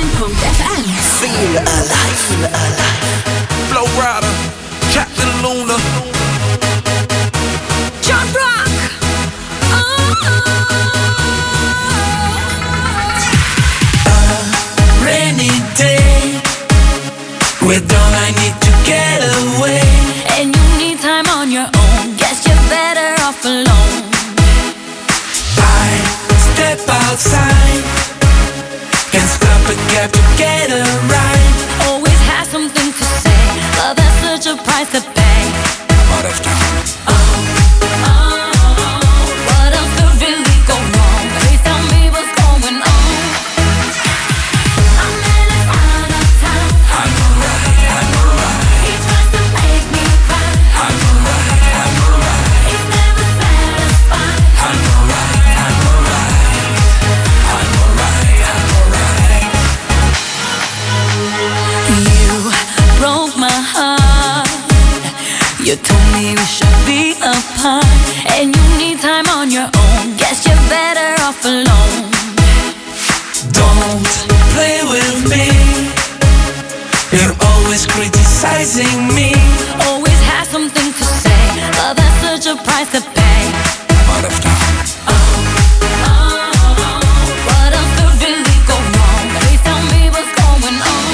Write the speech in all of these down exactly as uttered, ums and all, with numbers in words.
punt F M. Feel alive, feel alive. Flow Rider, Captain Luna, John Rock. Oh. A rainy day, with all I need to get away. And you need time on your own. Guess you're better off alone. I step outside, can't stop a cab to get a ride. Always has something to say, but that's such a price to pay. I'm out of time. Oh, oh, what else could really go wrong? Please tell me what's going on. I'm in and out of town. I'm alright, I'm alright. He tries to make me cry. I'm alright, I'm alright. He's never satisfied. I'm alright, I'm alright. I'm alright, I'm alright. You broke my heart. You told me we should be apart, and you need time on your own. Guess you're better off alone. Don't play with me. You're always criticizing me. Always has something to say, but that's such a price to pay. I'm out of time. Oh, oh, what else could really go wrong? Please tell me what's going on.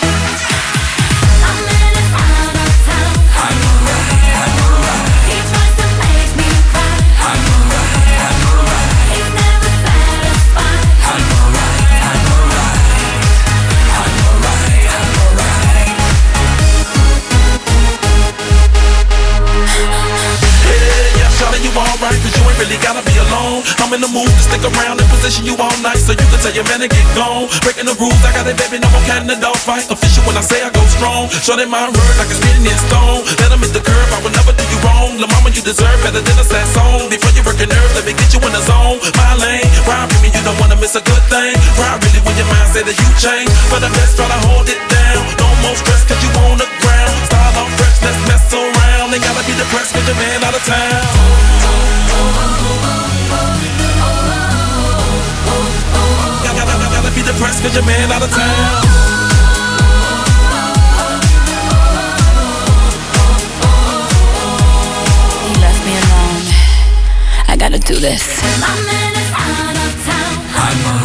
I'm in and out of town. I'm alright, I'm alright. He tries to make me cry. I'm alright, I'm alright. He's never satisfied. I'm alright, I'm alright. I'm alright, I'm alright. Hey, yeah, shawty, you alright, cause you ain't really gotta be alone. I'm in the mood to stick around and position you all night, so you can tell your man to get gone. Breaking the rules, I got it, baby, no more cat in the dog fight. Official when I say I go strong. Shorty my word like it's written in stone. Let him hit the curve, I will never do you wrong. La mama, you deserve better than a sad song. Before you work your nerves, let me get you in the zone. My lane, ride with me, you don't wanna miss a good thing. Ride really when your mind say that you change. For the best, try to hold it down. No more stress, cause you on the ground. Style on fresh, let's mess around. Ain't gotta be depressed, cause your man out of town. Gotta, gotta, gotta be depressed, cause your man out of town. He left me alone. I gotta do this. I'm in and out of town. I'm